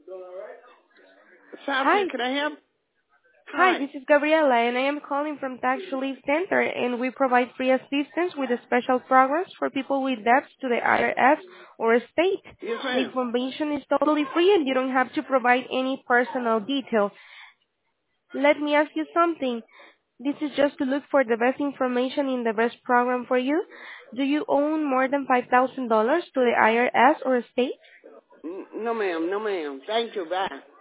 Hi. Sasha, can I help? Hi, Hi. this is Gabriela, and I am calling from Tax Relief Center, and we provide free assistance with special programs for people with debts to the IRS or state. Yes, The ma'am. information is totally free, and you don't have to provide any personal details. Let me ask you something. This is just to look for the best information in the best program for you. Do you own more than $5,000 to the IRS or state? No, ma'am. No, ma'am. Thank you. Bye.